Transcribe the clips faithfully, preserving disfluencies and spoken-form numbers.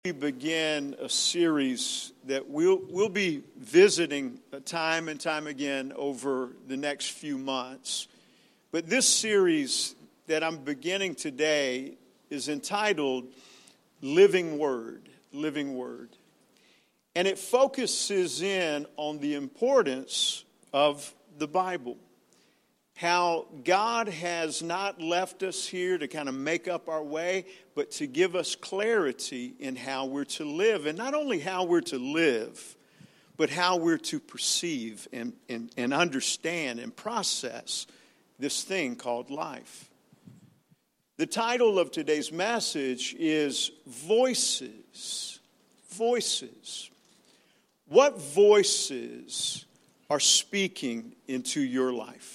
We begin a series that we'll, we'll be visiting time and time again over the next few months. But this series that I'm beginning today is entitled Living Word, Living Word. And it focuses in on the importance of the Bible. How God has not left us here to kind of make up our way, but to give us clarity in how we're to live. And not only how we're to live, but how we're to perceive and, and, and understand and process this thing called life. The title of today's message is Voices. Voices. What voices are speaking into your life?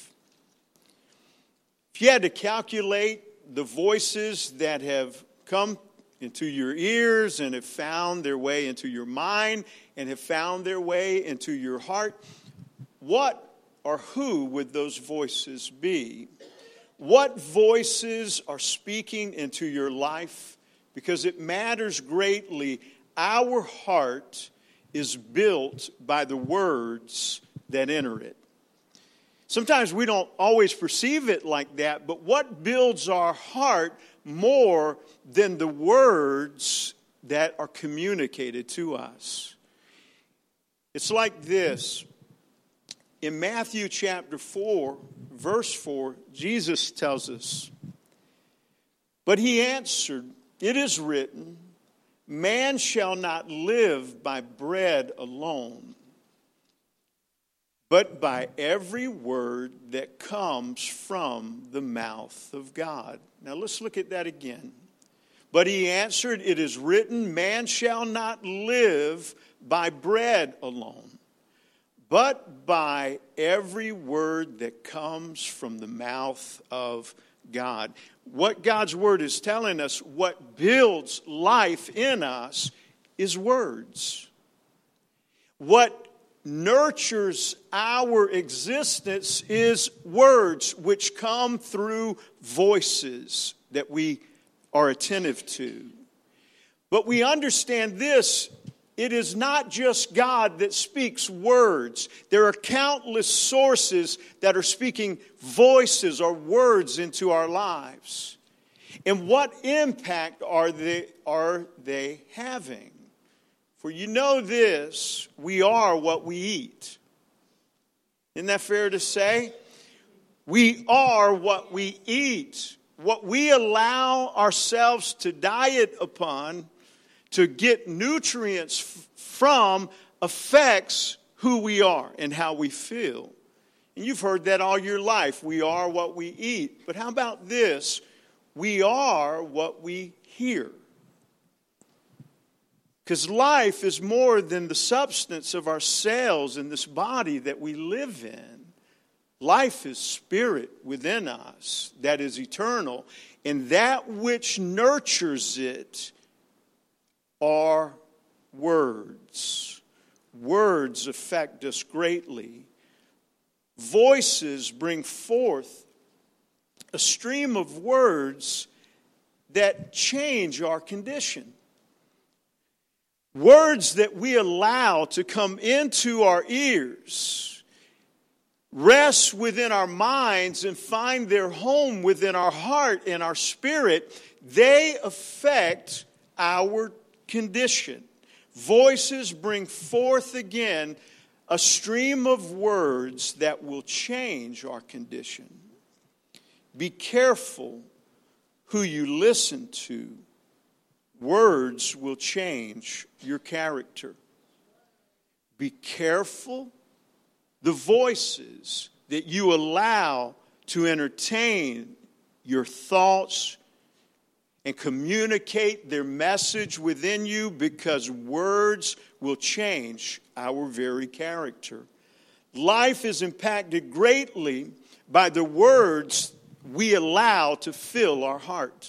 If you had to calculate the voices that have come into your ears and have found their way into your mind and have found their way into your heart, what or who would those voices be? What voices are speaking into your life? Because it matters greatly. Our heart is built by the words that enter it. Sometimes we don't always perceive it like that, but what builds our heart more than the words that are communicated to us? It's like this. In Matthew chapter four, verse four, Jesus tells us, "But he answered, 'It is written, man shall not live by bread alone, but by every word that comes from the mouth of God.'" Now let's look at that again. "But he answered, 'It is written, man shall not live by bread alone, but by every word that comes from the mouth of God.'" What God's word is telling us, what builds life in us, is words. What nurtures our existence is words which come through voices that we are attentive to. But we understand this, it is not just God that speaks words. There are countless sources that are speaking voices or words into our lives. And what impact are they, are they having? For you know this, we are what we eat. Isn't that fair to say? We are what we eat. What we allow ourselves to diet upon, to get nutrients f- from, affects who we are and how we feel. And you've heard that all your life. We are what we eat. But how about this? We are what we hear. Because life is more than the substance of our cells in this body that we live in. Life is spirit within us that is eternal. And that which nurtures it are words. Words affect us greatly. Voices bring forth a stream of words that change our condition. Words that we allow to come into our ears, rest within our minds, and find their home within our heart and our spirit, they affect our condition. Voices bring forth again a stream of words that will change our condition. Be careful who you listen to. Words will change your character. Be careful the voices that you allow to entertain your thoughts and communicate their message within you, because words will change our very character. Life is impacted greatly by the words we allow to fill our heart.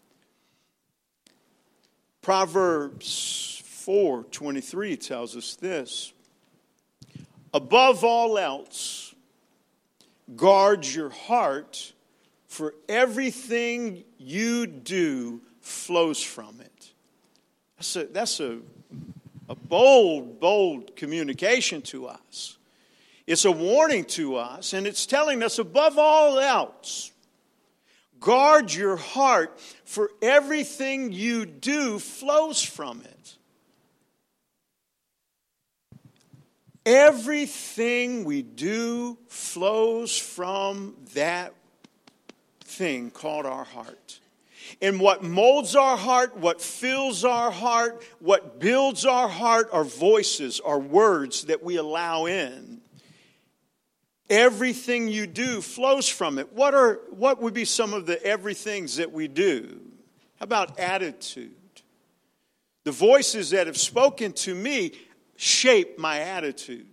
Proverbs four twenty-three tells us this: "Above all else, guard your heart, for everything you do flows from it." That's a, that's a, a bold, bold communication to us. It's a warning to us, and it's telling us above all else, guard your heart, for everything you do flows from it. Everything we do flows from that thing called our heart. And what molds our heart, what fills our heart, what builds our heart are voices, are words that we allow in. Everything you do flows from it. What are what would be some of the everythings that we do? How about attitude? The voices that have spoken to me shape my attitude.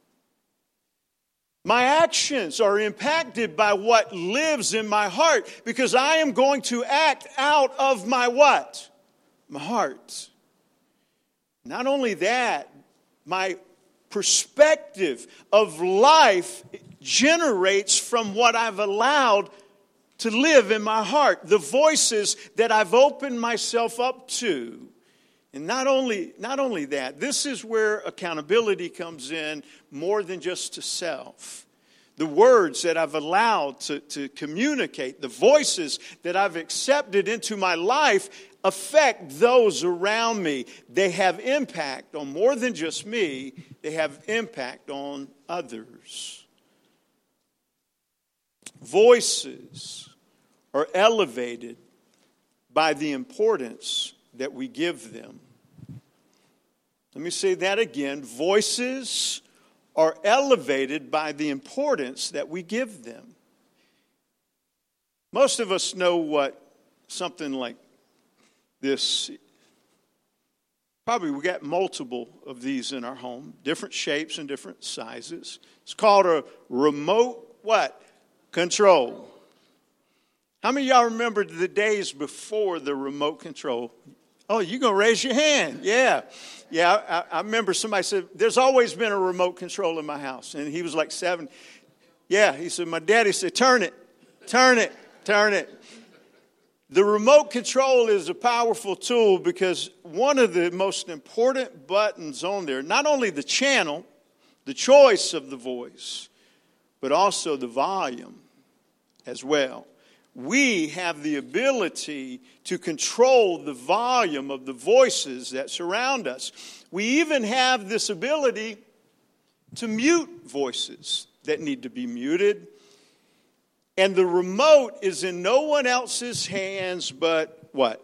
My actions are impacted by what lives in my heart, because I am going to act out of my what? My heart. Not only that, my perspective of life generates from what I've allowed to live in my heart. The voices that I've opened myself up to. And not only, not only that, this is where accountability comes in more than just to self. The words that I've allowed to, to communicate, the voices that I've accepted into my life affect those around me. They have impact on more than just me. They have impact on others. Voices are elevated by the importance that we give them. Let me say that again. Voices are elevated by the importance that we give them. Most of us know what something like this, probably we got multiple of these in our home, different shapes and different sizes. It's called a remote what? Control. How many of y'all remember the days before the remote control? Oh, you're going to raise your hand. Yeah. Yeah, I, I remember somebody said, there's always been a remote control in my house. And he was like seven. Yeah, he said, my daddy said, turn it, turn it, turn it. The remote control is a powerful tool because one of the most important buttons on there, not only the channel, the choice of the voice, but also the volume as well. We have the ability to control the volume of the voices that surround us. We even have this ability to mute voices that need to be muted. And the remote is in no one else's hands but what?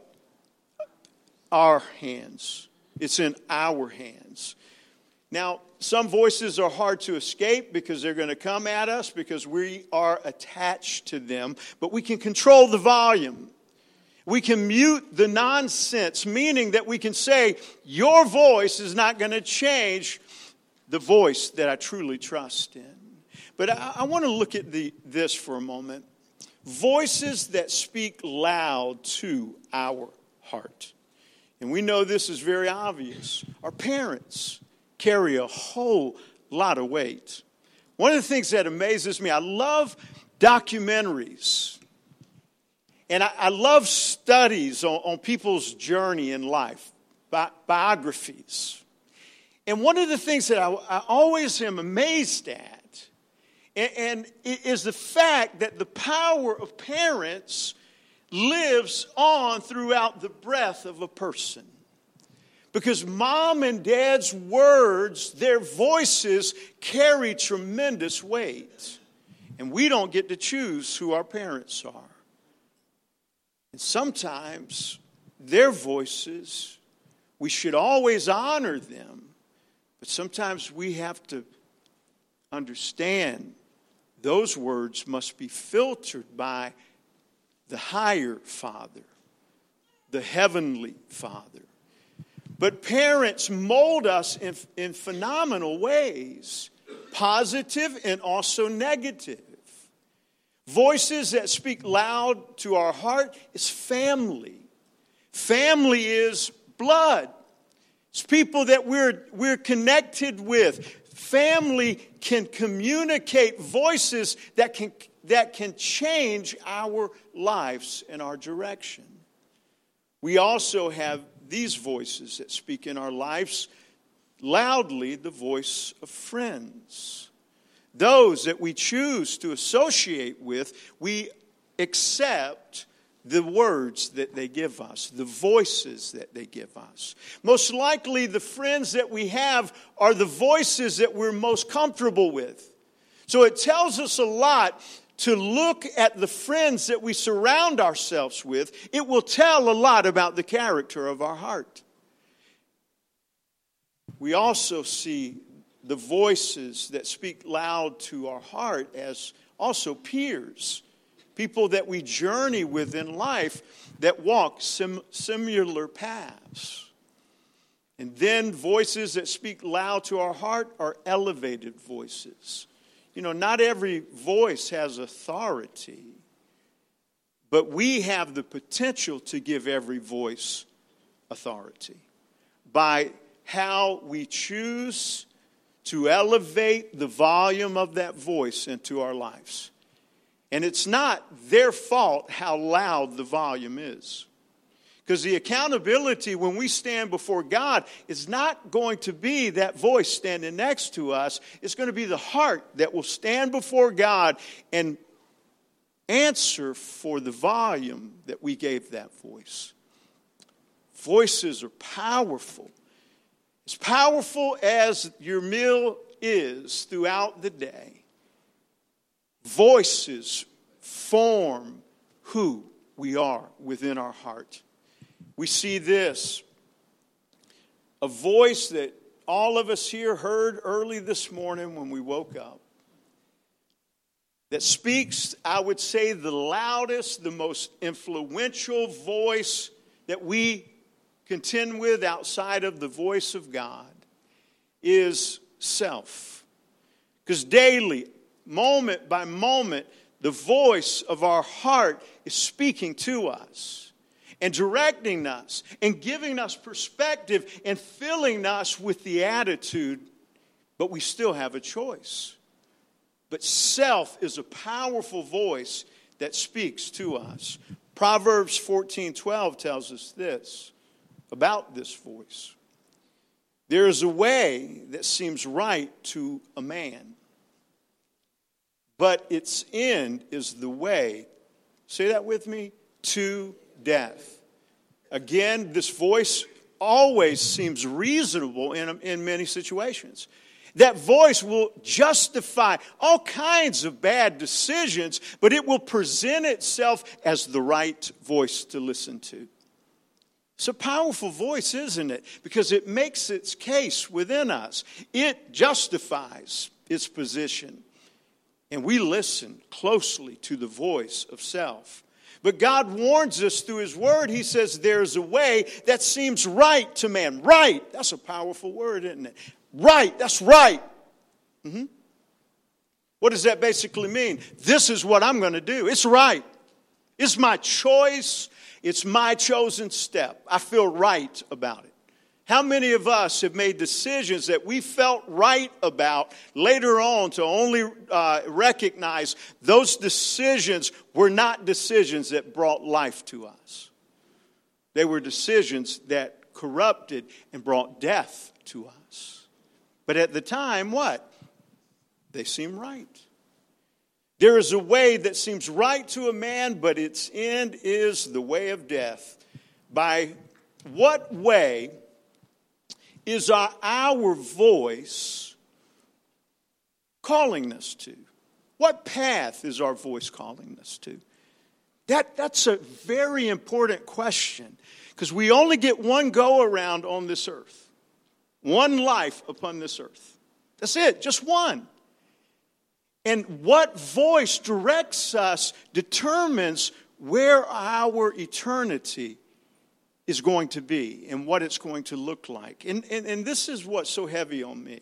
Our hands. It's in our hands. Now, some voices are hard to escape because they're going to come at us because we are attached to them. But we can control the volume. We can mute the nonsense, meaning that we can say, your voice is not going to change the voice that I truly trust in. But I, I want to look at the, this for a moment. Voices that speak loud to our heart. And we know this is very obvious. Our parents carry a whole lot of weight. One of the things that amazes me, I love documentaries. And I, I love studies on, on people's journey in life, bi- biographies. And one of the things that I, I always am amazed at and, and is the fact that the power of parents lives on throughout the breath of a person. Because mom and dad's words, their voices carry tremendous weight. And we don't get to choose who our parents are. And sometimes their voices, we should always honor them. But sometimes we have to understand those words must be filtered by the higher Father, the heavenly Father. But parents mold us in, in phenomenal ways, positive and also negative. Voices that speak loud to our heart is family. Family is blood. It's people that we're, we're connected with. Family can communicate voices that can, that can change our lives and our direction. We also have these voices that speak in our lives loudly, the voice of friends. Those that we choose to associate with, we accept the words that they give us, the voices that they give us. Most likely, the friends that we have are the voices that we're most comfortable with. So it tells us a lot to look at the friends that we surround ourselves with. It will tell a lot about the character of our heart. We also see the voices that speak loud to our heart as also peers. People that we journey with in life that walk sim- similar paths. And then voices that speak loud to our heart are elevated voices. You know, not every voice has authority, but we have the potential to give every voice authority by how we choose to elevate the volume of that voice into our lives. And it's not their fault how loud the volume is. Because the accountability when we stand before God is not going to be that voice standing next to us. It's going to be the heart that will stand before God and answer for the volume that we gave that voice. Voices are powerful. As powerful as your meal is throughout the day, voices form who we are within our heart. We see this. A voice that all of us here heard early this morning when we woke up. That speaks, I would say, the loudest, the most influential voice that we contend with outside of the voice of God is self. Because daily, moment by moment, the voice of our heart is speaking to us and directing us and giving us perspective and filling us with the attitude, but we still have a choice. But self is a powerful voice that speaks to us. Proverbs fourteen twelve tells us this about this voice. There is a way that seems right to a man, but its end is the way, say that with me, to death. Again, this voice always seems reasonable in, in many situations. That voice will justify all kinds of bad decisions, but it will present itself as the right voice to listen to. It's a powerful voice, isn't it? Because it makes its case within us. It justifies its position. And we listen closely to the voice of self. But God warns us through His Word. He says there's a way that seems right to man. Right. That's a powerful word, isn't it? Right. That's right. Mm-hmm. What does that basically mean? This is what I'm going to do. It's right. It's my choice. It's my chosen step. I feel right about it. How many of us have made decisions that we felt right about later on to only uh, recognize those decisions were not decisions that brought life to us? They were decisions that corrupted and brought death to us. But at the time, what? They seem right. There is a way that seems right to a man, but its end is the way of death. By what way is our, our voice calling us to? What path is our voice calling us to? That, that's a very important question, because we only get one go around on this earth. One life upon this earth. That's it, just one. And what voice directs us determines where our eternity is going to be and what it's going to look like. And, and, and this is what's so heavy on me.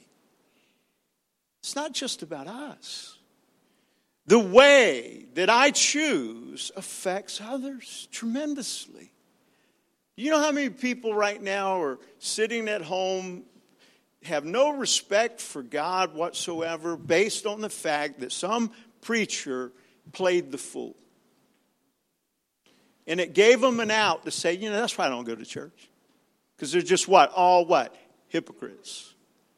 It's not just about us. The way that I choose affects others tremendously. You know how many people right now are sitting at home, have no respect for God whatsoever, based on the fact that some preacher played the fool. And it gave them an out to say, you know, that's why I don't go to church. Because they're just what? All what? Hypocrites.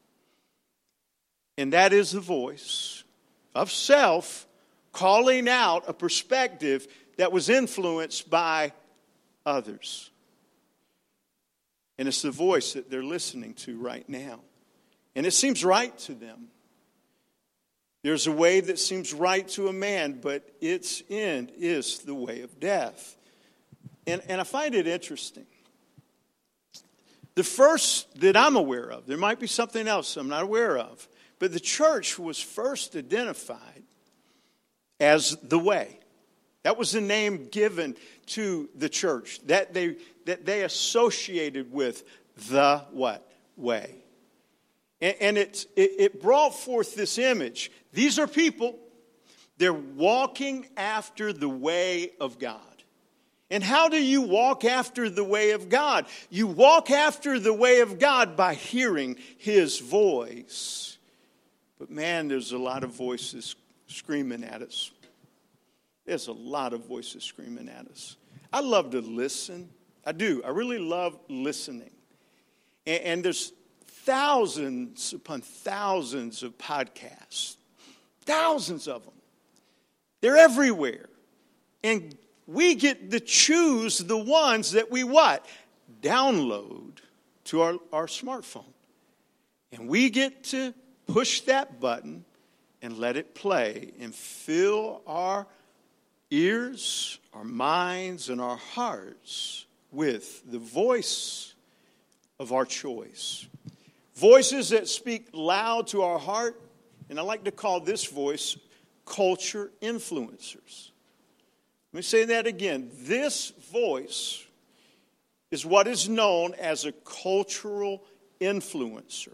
And that is the voice of self calling out a perspective that was influenced by others. And it's the voice that they're listening to right now. And it seems right to them. There's a way that seems right to a man, but its end is the way of death. And, and I find it interesting. The first that I'm aware of, there might be something else I'm not aware of, but the church was first identified as the way. That was the name given to the church that they that they associated with the what? Way. And, and it, it, it brought forth this image. These are people, they're walking after the way of God. And how do you walk after the way of God? You walk after the way of God by hearing His voice. But man, there's a lot of voices screaming at us. There's a lot of voices screaming at us. I love to listen. I do. I really love listening. And, and there's thousands upon thousands of podcasts. Thousands of them. They're everywhere. And we get to choose the ones that we what? Download to our, our smartphone. And we get to push that button and let it play and fill our ears, our minds, and our hearts with the voice of our choice. Voices that speak loud to our heart, and I like to call this voice culture influencers. Let me say that again. This voice is what is known as a cultural influencer.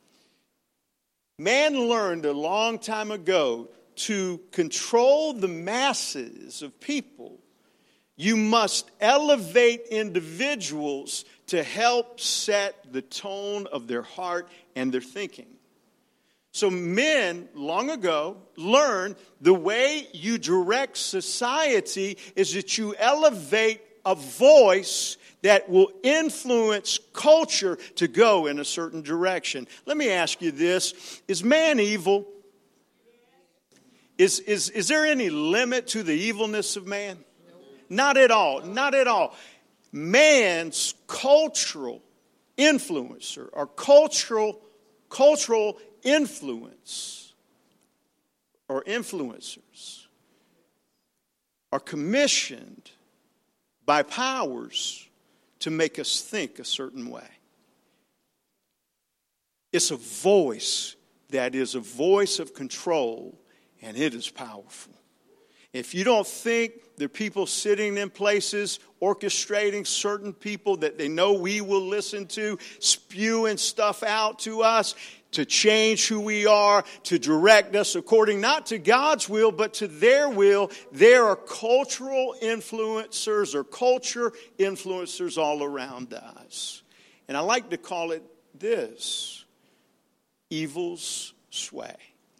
Man learned a long time ago to control the masses of people, you must elevate individuals to help set the tone of their heart and their thinking. So men, long ago, learned the way you direct society is that you elevate a voice that will influence culture to go in a certain direction. Let me ask you this. Is man evil? Is, is, is there any limit to the evilness of man? Not at all. Not at all. Man's cultural influencer or cultural, cultural influence or influencers are commissioned by powers to make us think a certain way. It's a voice that is a voice of control, and it is powerful. If you don't think there are people sitting in places orchestrating certain people that they know we will listen to, spewing stuff out to us to change who we are, to direct us according not to God's will, but to their will, there are cultural influencers or culture influencers all around us. And I like to call it this: evil's sway.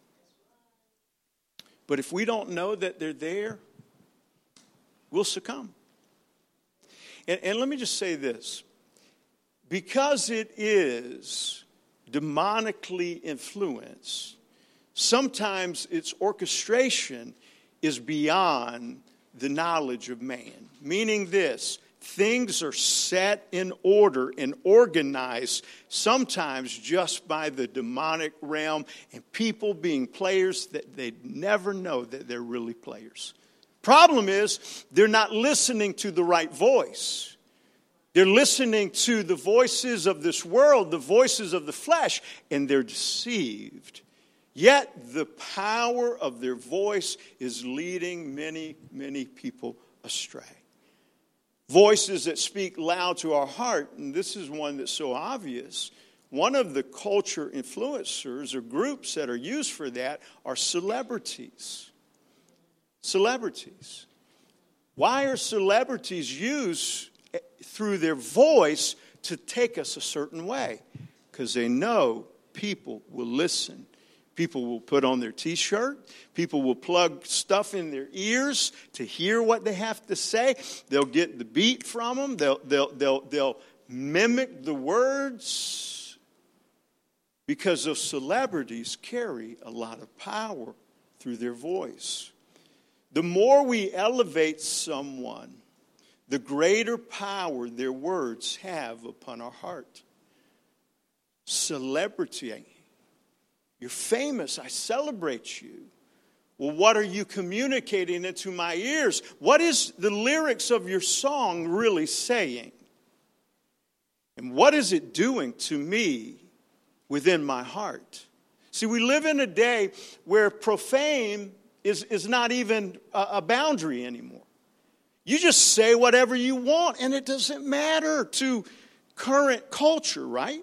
But if we don't know that they're there, we'll succumb. And, and let me just say this. Because it is demonically influenced, sometimes its orchestration is beyond the knowledge of man. Meaning this: things are set in order and organized sometimes just by the demonic realm, and people being players that they never know that they're really players. Problem is, they're not listening to the right voice. They're listening to the voices of this world, the voices of the flesh, and they're deceived. Yet the power of their voice is leading many, many people astray. Voices that speak loud to our heart, and this is one that's so obvious. One of the culture influencers or groups that are used for that are celebrities. Celebrities. Why are celebrities used through their voice to take us a certain way? Because they know people will listen. People will put on their t-shirt. People will plug stuff in their ears to hear what they have to say. They'll get the beat from them. They'll they'll they'll they'll mimic the words because those celebrities carry a lot of power through their voice. The more we elevate someone, the greater power their words have upon our heart. Celebrity. You're famous. I celebrate you. Well, what are you communicating into my ears? What is the lyrics of your song really saying? And what is it doing to me within my heart? See, we live in a day where profane is, is not even a, a boundary anymore. You just say whatever you want, and it doesn't matter to current culture, right?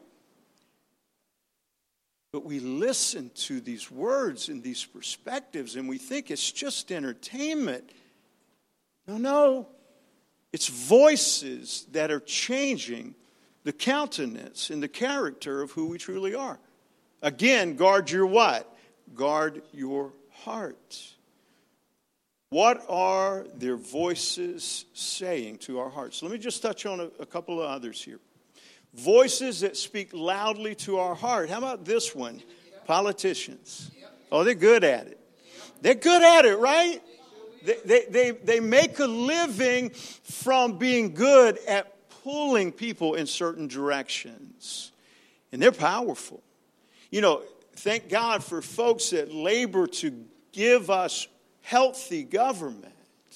But we listen to these words and these perspectives, and we think it's just entertainment. No, no. It's voices that are changing the countenance and the character of who we truly are. Again, guard your what? Guard your heart. What are their voices saying to our hearts? Let me just touch on a, a couple of others here. Voices that speak loudly to our heart. How about this one? Politicians. Oh, they're good at it. They're good at it, right? They, they, they, they make a living from being good at pulling people in certain directions. And they're powerful. You know, thank God for folks that labor to give us healthy government.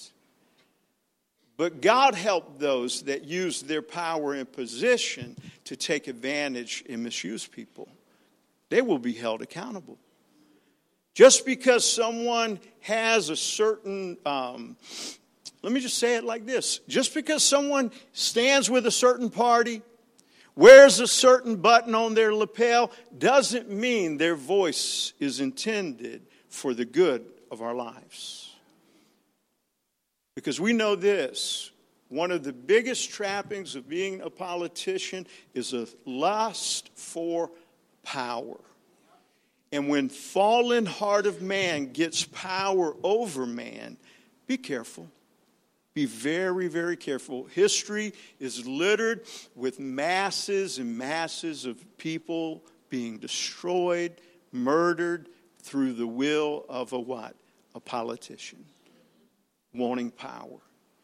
But God helped those that use their power and position to take advantage and misuse people. They will be held accountable. Just because someone has a certain, um, let me just say it like this. Just because someone stands with a certain party, wears a certain button on their lapel, doesn't mean their voice is intended for the good of our lives. Because we know this, one of the biggest trappings of being a politician is a lust for power. And when fallen heart of man gets power over man, be careful. Be very, very careful. History is littered with masses and masses of people being destroyed, murdered through the will of a what? A politician. Wanting power.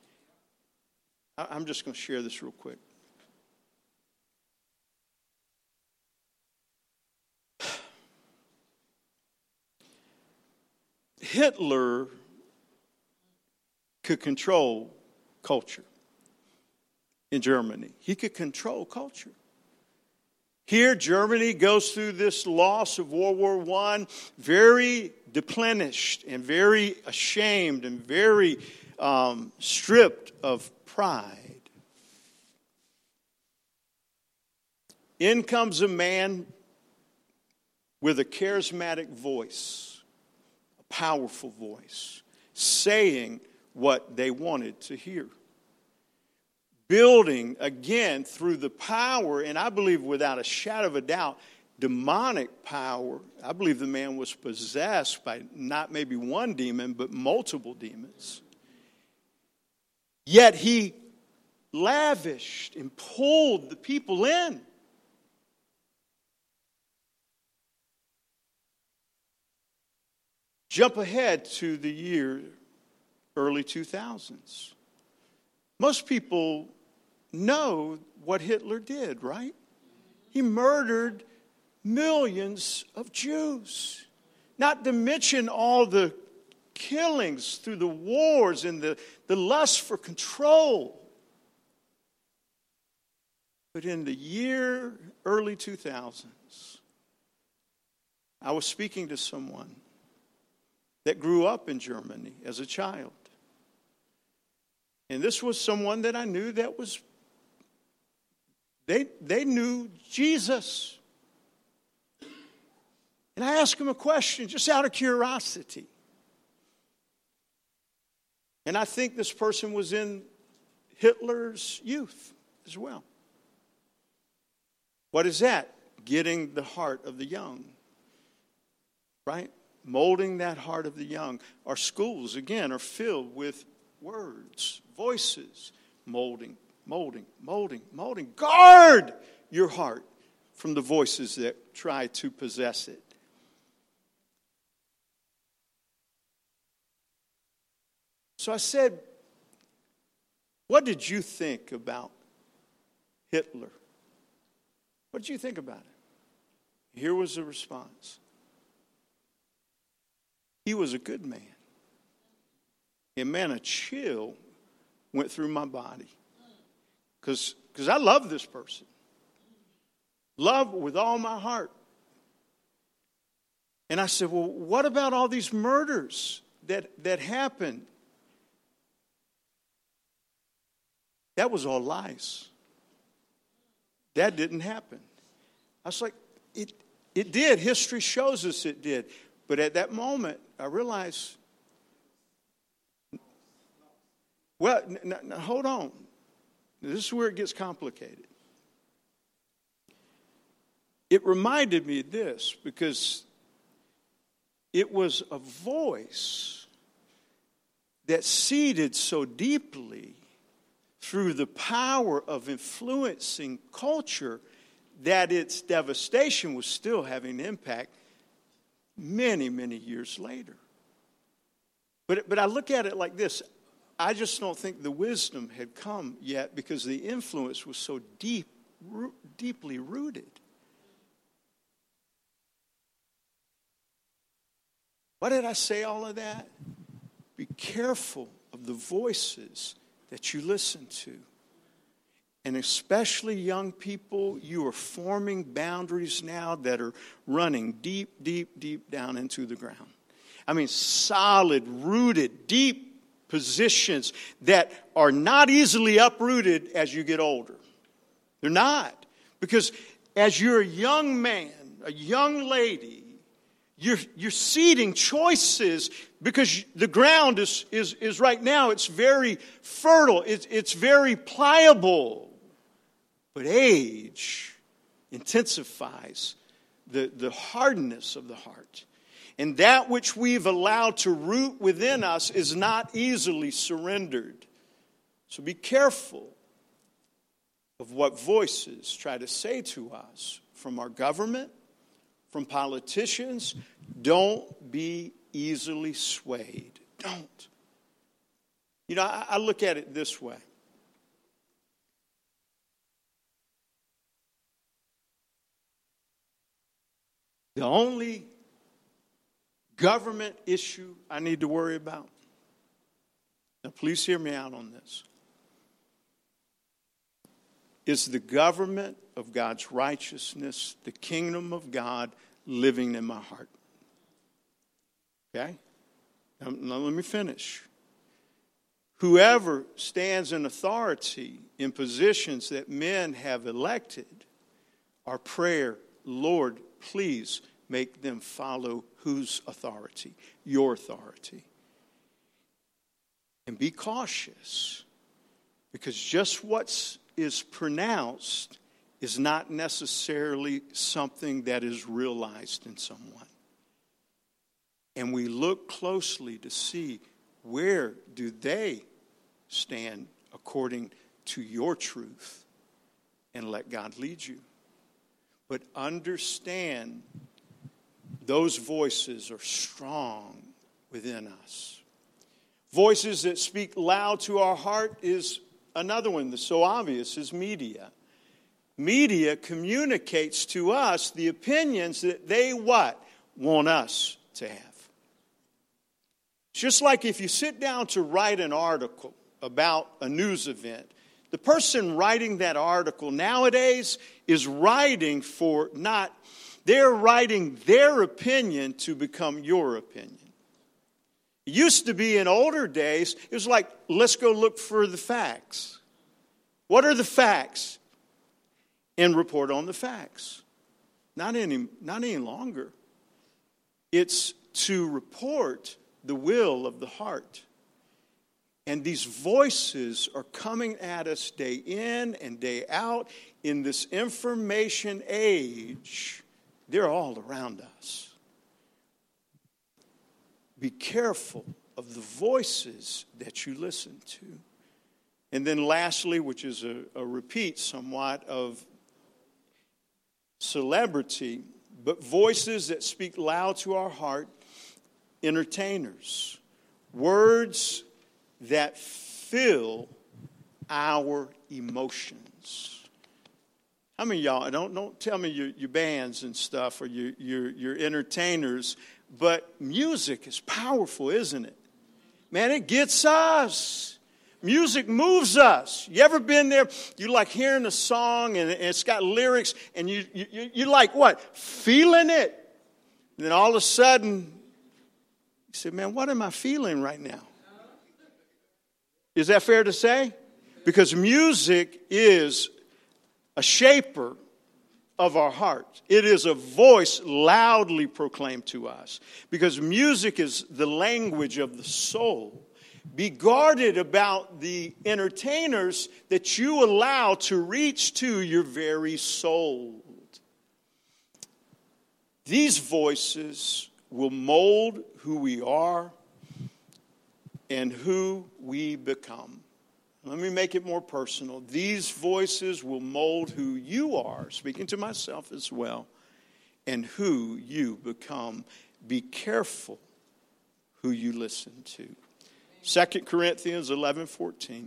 I'm just going to share this real quick. Hitler could control culture in Germany. He could control culture. Here, Germany goes through this loss of World War One, very deplenished and very ashamed and very um, stripped of pride. In comes a man with a charismatic voice, a powerful voice, saying what they wanted to hear. Building, again, through the power, and I believe without a shadow of a doubt, demonic power. I believe the man was possessed by not maybe one demon, but multiple demons. Yet he lavished and pulled the people in. Jump ahead to the year early two thousands. Most people know what Hitler did, right? He murdered millions of Jews. Not to mention all the killings through the wars and the, the lust for control. But in the year early two thousands, I was speaking to someone that grew up in Germany as a child. And this was someone that I knew that was, they, they knew Jesus. And I asked him a question just out of curiosity. And I think this person was in Hitler's youth as well. What is that? Getting the heart of the young. Right? Molding that heart of the young. Our schools, again, are filled with words, voices, molding molding, molding, molding. Guard your heart from the voices that try to possess it. So I said, what did you think about Hitler? What did you think about it? Here was the response. He was a good man. And man, a chill went through my body. Because because I love this person. Love with all my heart. And I said, well, what about all these murders that, that happened? That was all lies. That didn't happen. I was like, it, it did. History shows us it did. But at that moment, I realized, well, n- n- hold on. This is where it gets complicated. It reminded me of this because it was a voice that seeded so deeply through the power of influencing culture that its devastation was still having an impact many, many years later. But, but I look at it like this. I just don't think the wisdom had come yet because the influence was so deep, ro- deeply rooted. Why did I say all of that? Be careful of the voices that you listen to. And especially young people, you are forming boundaries now that are running deep, deep, deep down into the ground. I mean, solid, rooted, deep positions that are not easily uprooted as you get older. They're not. Because as you're a young man, a young lady, You're, you're seeding choices because the ground is, is, is right now, it's very fertile. It's, it's very pliable. But age intensifies the, the hardness of the heart. And that which we've allowed to root within us is not easily surrendered. So be careful of what voices try to say to us from our government, from politicians. Don't be easily swayed. Don't. You know, I, I look at it this way. The only government issue I need to worry about, now please hear me out on this, is the government of God's righteousness, the kingdom of God living in my heart. Okay? Now, now let me finish. Whoever stands in authority in positions that men have elected, our prayer, Lord, please make them follow whose authority? Your authority. And be cautious, because just what is pronounced is not necessarily something that is realized in someone. And we look closely to see where do they stand according to your truth, and let God lead you. But understand those voices are strong within us. Voices that speak loud to our heart is another one that's so obvious, is media. Media communicates to us the opinions that they what? Want us to have. It's just like if you sit down to write an article about a news event, the person writing that article nowadays is writing for not, they're writing their opinion to become your opinion. It used to be in older days, it was like, let's go look for the facts. What are the facts? And report on the facts. Not any, not any longer. It's to report the will of the heart. And these voices are coming at us day in and day out in this information age. They're all around us. Be careful of the voices that you listen to. And then lastly, which is a, a repeat somewhat of celebrity, but voices that speak loud to our heart, entertainers. Words that fill our emotions. How many of y'all, don't, don't tell me your, your bands and stuff or your, your, your entertainers, but music is powerful, isn't it? Man, it gets us. Music moves us. You ever been there? You like hearing a song and it's got lyrics and you, you, you like what? Feeling it. And then all of a sudden, you say, man, what am I feeling right now? Is that fair to say? Because music is a shaper of our heart. It is a voice loudly proclaimed to us. Because music is the language of the soul. Be guarded about the entertainers that you allow to reach to your very soul. These voices will mold who we are and who we become. Let me make it more personal. These voices will mold who you are, speaking to myself as well, and who you become. Be careful who you listen to. Second Corinthians eleven fourteen.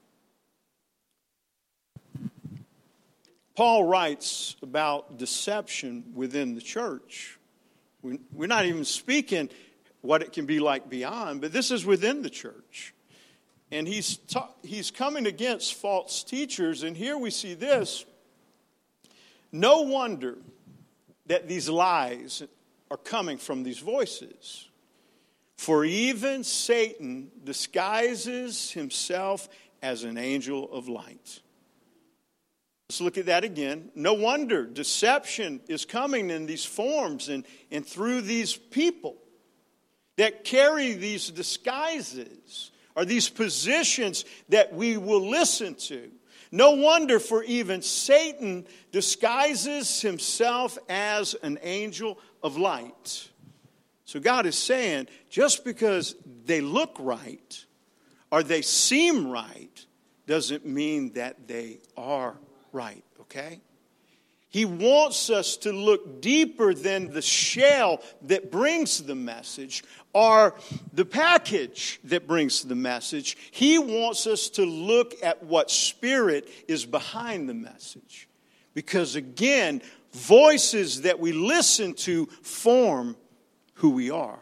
Paul writes about deception within the church. We're not even speaking what it can be like beyond, but this is within the church. And he's ta- he's coming against false teachers, and here we see this. No wonder that these lies are coming from these voices. For even Satan disguises himself as an angel of light. Let's look at that again. No wonder deception is coming in these forms and, and through these people that carry these disguises or these positions that we will listen to. No wonder, for even Satan disguises himself as an angel of light. So God is saying, just because they look right or they seem right doesn't mean that they are right, okay? He wants us to look deeper than the shell that brings the message or the package that brings the message. He wants us to look at what spirit is behind the message. Because again, voices that we listen to form who we are.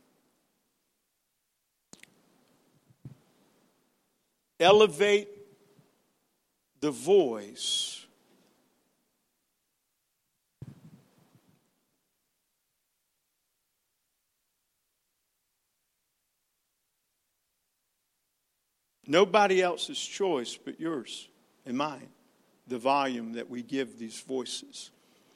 Elevate the voice nobody else's choice but yours and mine, the volume that we give these voices.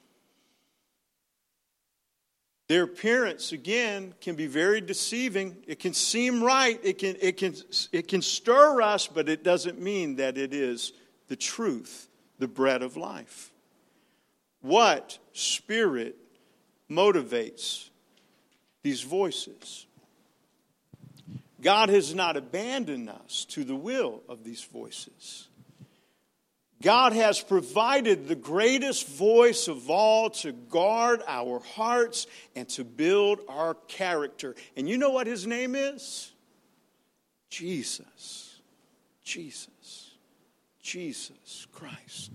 Their appearance, again, can be very deceiving. It can seem right. It can, it can, it can stir us, but it doesn't mean that it is the truth, the bread of life. What spirit motivates these voices? God has not abandoned us to the will of these voices. God has provided the greatest voice of all to guard our hearts and to build our character. And you know what his name is? Jesus. Jesus. Jesus Christ.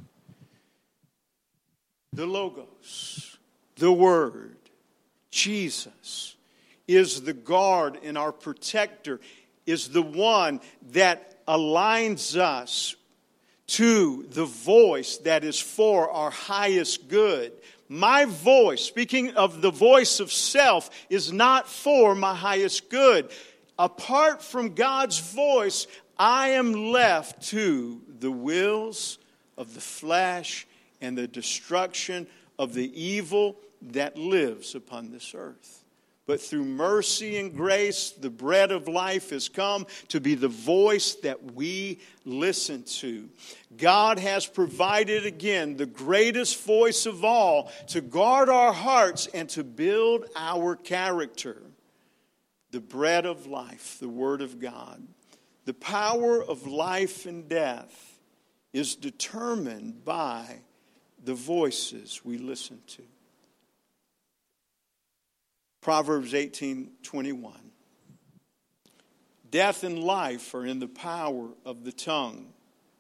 The Logos, the Word, Jesus, is the guard and our protector, is the one that aligns us to the voice that is for our highest good. My voice, speaking of the voice of self, is not for my highest good. Apart from God's voice, I am left to the wills of the flesh and the destruction of the evil that lives upon this earth. But through mercy and grace, the bread of life has come to be the voice that we listen to. God has provided again the greatest voice of all to guard our hearts and to build our character. The bread of life, the Word of God. The power of life and death is determined by the voices we listen to. Proverbs eighteen twenty-one. Death and life are in the power of the tongue,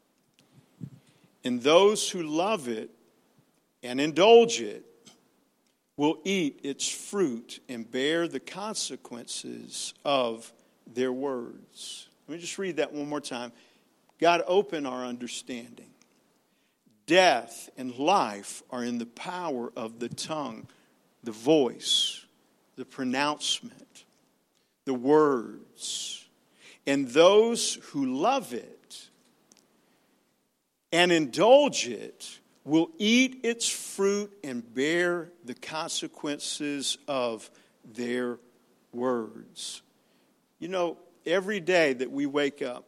and those who love it and indulge it will eat its fruit and bear the consequences of their words. Let me just read that one more time. God, open our understanding. Death and life are in the power of the tongue, the voice, the pronouncement, the words. And those who love it and indulge it will eat its fruit and bear the consequences of their words. You know, every day that we wake up,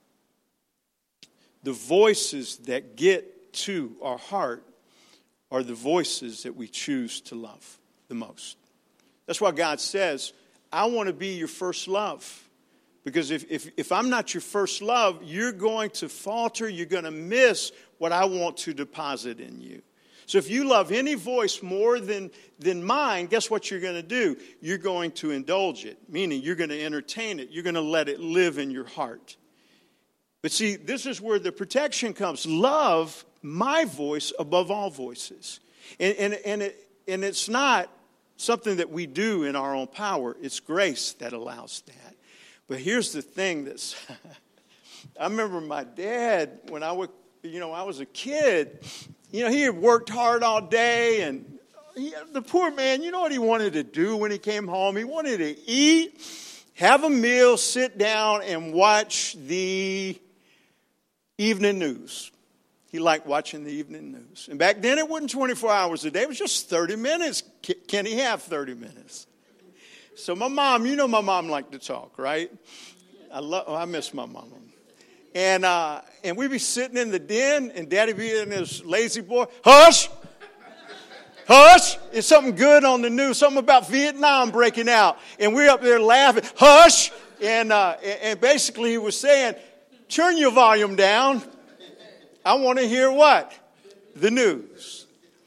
the voices that get to our heart are the voices that we choose to love the most. That's why God says, I want to be your first love. Because if, if, if I'm not your first love, you're going to falter, you're going to miss what I want to deposit in you. So if you love any voice more than, than mine, guess what you're going to do? You're going to indulge it, meaning you're going to entertain it. You're going to let it live in your heart. But see, this is where the protection comes. Love my voice above all voices. And, and, and, it, and it's not something that we do in our own power. It's grace that allows that. But here's the thing that's, I remember my dad, when I was, you know, I was a kid, you know, he had worked hard all day, and he, the poor man, you know what he wanted to do when he came home? He wanted to eat, have a meal, sit down, and watch the evening news. He liked watching the evening news. And back then, it wasn't twenty-four hours a day. It was just thirty minutes. Can he have thirty minutes? So my mom, you know my mom liked to talk, right? I love, oh, I miss my mama. And uh, and we'd be sitting in the den, and Daddy be in his lazy boy. Hush! Hush! It's something good on the news, something about Vietnam breaking out. And we're up there laughing. Hush! And, uh, and basically he was saying, turn your volume down. I want to hear what? The news.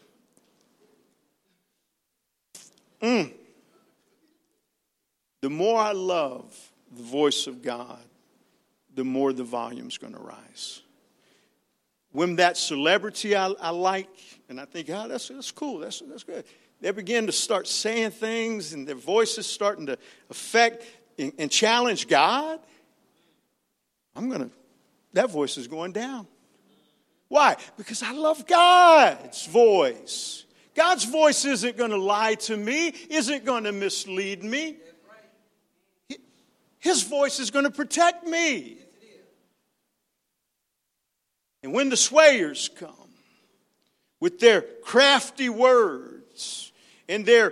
Mm. The more I love the voice of God, the more the volume's going to rise. When that celebrity I, I like, and I think, oh, that's, that's cool, that's, that's good. They begin to start saying things, and their voices starting to affect and, and challenge God. I'm going to, that voice is going down. Why? Because I love God's voice. God's voice isn't going to lie to me, isn't going to mislead me. His voice is going to protect me. And when the swayers come with their crafty words and their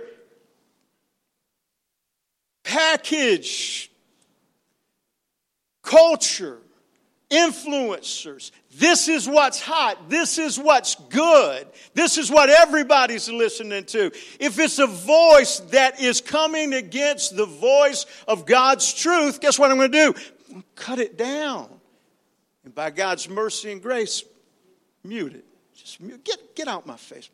package culture, influencers, this is what's hot, this is what's good, this is what everybody's listening to. If it's a voice that is coming against the voice of God's truth, guess what I'm going to do? Cut it down. And by God's mercy and grace, mute it. Just mute. Get, get out my face.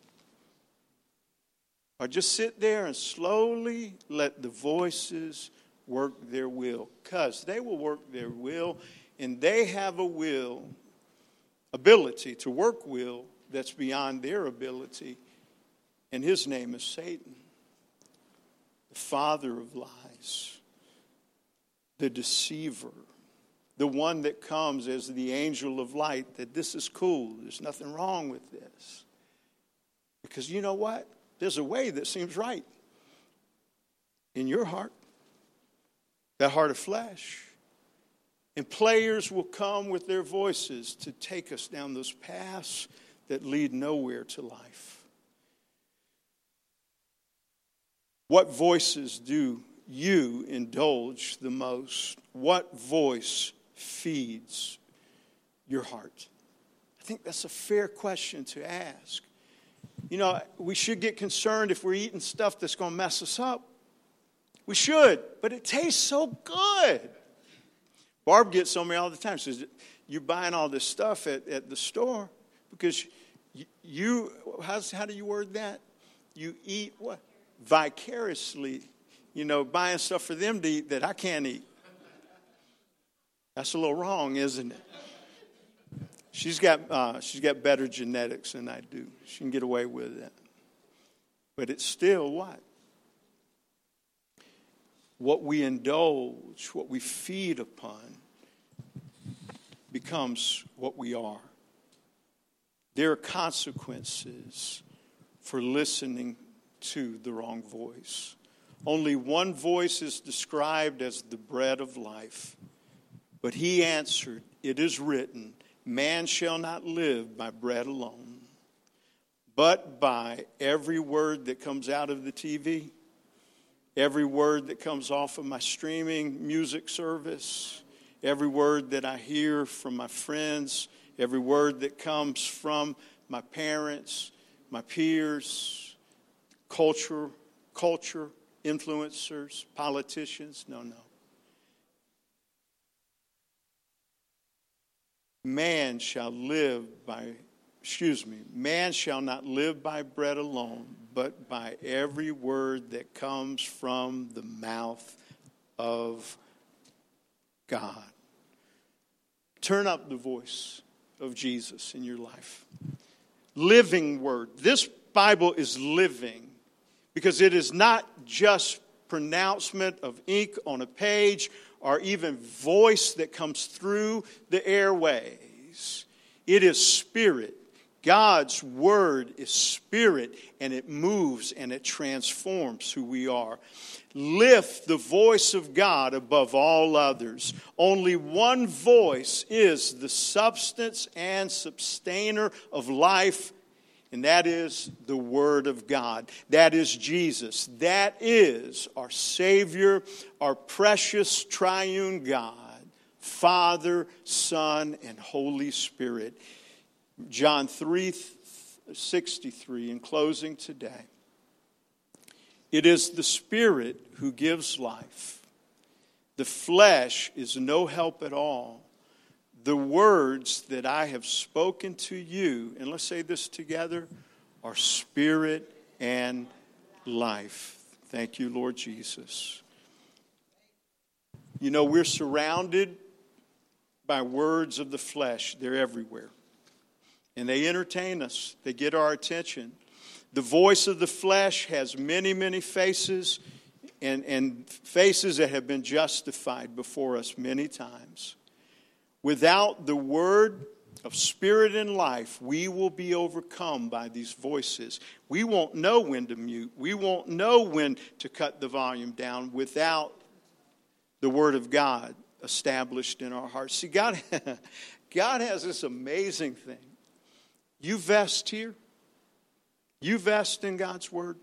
Or just sit there and slowly let the voices work their will. Because they will work their will, and they have a will, ability to work will that's beyond their ability. And his name is Satan, the father of lies, the deceiver, the one that comes as the angel of light, that this is cool, there's nothing wrong with this. Because you know what? There's a way that seems right in your heart, that heart of flesh. And players will come with their voices to take us down those paths that lead nowhere to life. What voices do you indulge the most? What voice feeds your heart? I think that's a fair question to ask. You know, we should get concerned if we're eating stuff that's going to mess us up. We should, but it tastes so good. Barb gets on me all the time. She says, you buying all this stuff at, at the store because you, you how's, how do you word that? You eat what? Vicariously, you know, buying stuff for them to eat that I can't eat. That's a little wrong, isn't it? She's got uh, she's got better genetics than I do. She can get away with that. But it's still what? What we indulge, what we feed upon, becomes what we are. There are consequences for listening to the wrong voice. Only one voice is described as the bread of life. But he answered, it is written, man shall not live by bread alone, but by every word that comes out of the T V, every word that comes off of my streaming music service, every word that I hear from my friends, every word that comes from my parents, my peers, culture, culture, influencers, politicians. No, no. Man shall live by, excuse me, man shall not live by bread alone, but by every word that comes from the mouth of God. Turn up the voice of Jesus in your life. Living word. This Bible is living because it is not just pronouncement of ink on a page or even voice that comes through the airways. It is spirit. God's word is spirit, and it moves and it transforms who we are. Lift the voice of God above all others. Only one voice is the substance and sustainer of life, and that is the Word of God. That is Jesus. That is our Savior, our precious triune God, Father, Son, and Holy Spirit. John three sixty-three, in closing today. It is the Spirit who gives life. The flesh is no help at all. The words that I have spoken to you, and let's say this together, are spirit and life. Thank you, Lord Jesus. You know, we're surrounded by words of the flesh. They're everywhere. And they entertain us. They get our attention. The voice of the flesh has many, many faces, and, and faces that have been justified before us many times. Without the word of spirit and life, we will be overcome by these voices. We won't know when to mute. We won't know when to cut the volume down without the word of God established in our hearts. See, God, God has this amazing thing. You vest here. You vest in God's word.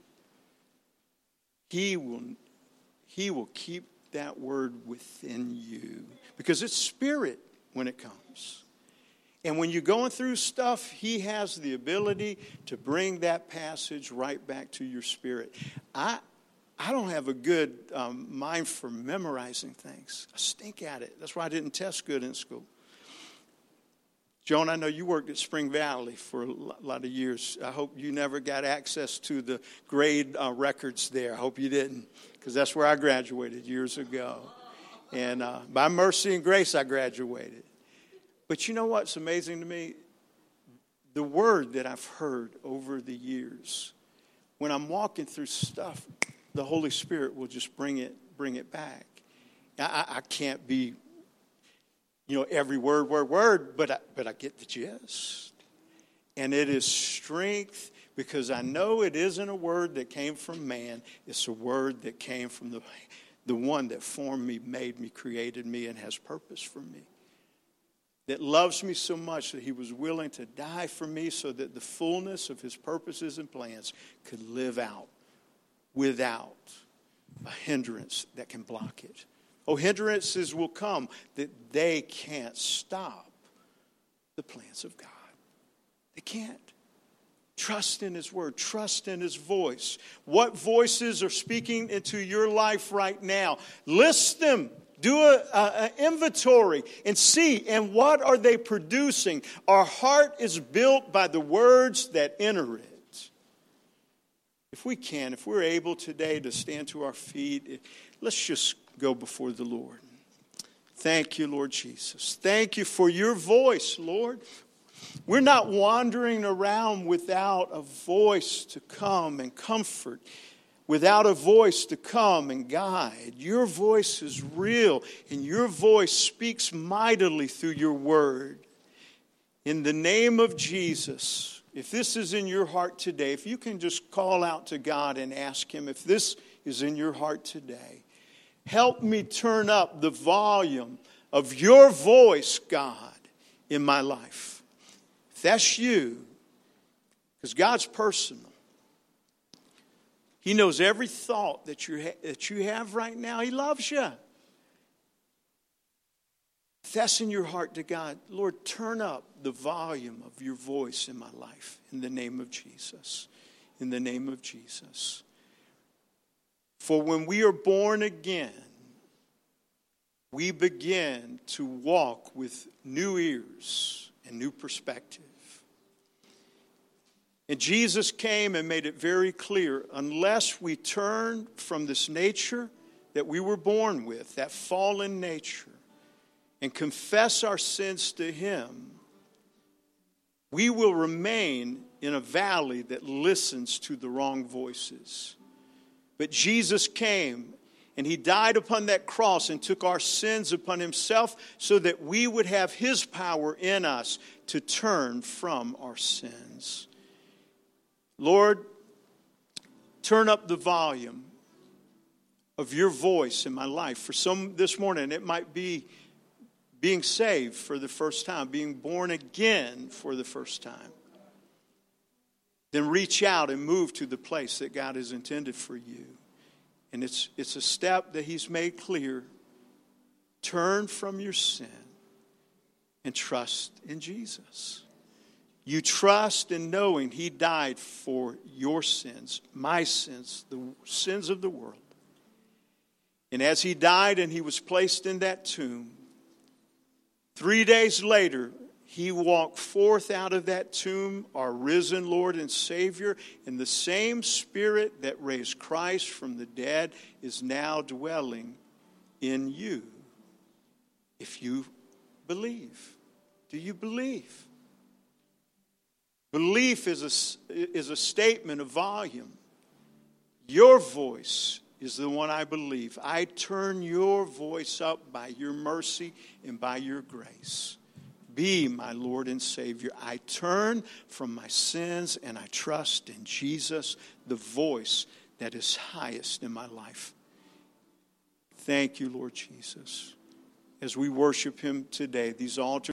He will, he will keep that word within you because it's spirit when it comes. And when you're going through stuff, he has the ability to bring that passage right back to your spirit. I I don't have a good um, mind for memorizing things. I stink at it. That's why I didn't test good in school. Joan, I know you worked at Spring Valley for a lot of years. I hope you never got access to the grade uh, records there. I hope you didn't, because that's where I graduated years ago. And uh, by mercy and grace, I graduated. But you know what's amazing to me? The word that I've heard over the years, when I'm walking through stuff, the Holy Spirit will just bring it, bring it back. I, I can't be, you know, every word, word, word, but I, but I get the gist. And it is strength because I know it isn't a word that came from man. It's a word that came from the, the one that formed me, made me, created me, and has purpose for me. That loves me so much that he was willing to die for me so that the fullness of his purposes and plans could live out without a hindrance that can block it. Oh, hindrances will come that they can't stop the plans of God. They can't. Trust in his word. Trust in his voice. What voices are speaking into your life right now? List them. Do an inventory and see, and what are they producing? Our heart is built by the words that enter it. If we can, if we're able today to stand to our feet, let's just go before the Lord. Thank you, Lord Jesus. Thank you for your voice, Lord. We're not wandering around without a voice to come and comfort, without a voice to come and guide. Your voice is real, and your voice speaks mightily through your word. In the name of Jesus, if this is in your heart today, if you can just call out to God and ask him, if this is in your heart today, help me turn up the volume of your voice, God, in my life. If that's you, because God's personal. He knows every thought that you ha- that you have right now. He loves you. If that's in your heart to God, Lord, turn up the volume of your voice in my life in the name of Jesus. In the name of Jesus. For when we are born again, we begin to walk with new ears and new perspective. And Jesus came and made it very clear, unless we turn from this nature that we were born with, that fallen nature, and confess our sins to him, we will remain in a valley that listens to the wrong voices. But Jesus came and he died upon that cross and took our sins upon himself so that we would have his power in us to turn from our sins. Lord, turn up the volume of your voice in my life. For some this morning, it might be being saved for the first time, being born again for the first time. Then reach out and move to the place that God has intended for you. And it's, it's a step that he's made clear. Turn from your sin and trust in Jesus. You trust in knowing he died for your sins, my sins, the sins of the world. And as he died and he was placed in that tomb, three days later, he walked forth out of that tomb, our risen Lord and Savior, and the same Spirit that raised Christ from the dead is now dwelling in you. If you believe. Do you believe? Belief is a, is a statement of volume. Your voice is the one I believe. I turn your voice up by your mercy and by your grace. Be my Lord and Savior. I turn from my sins and I trust in Jesus, the voice that is highest in my life. Thank you, Lord Jesus. As we worship him today, these altars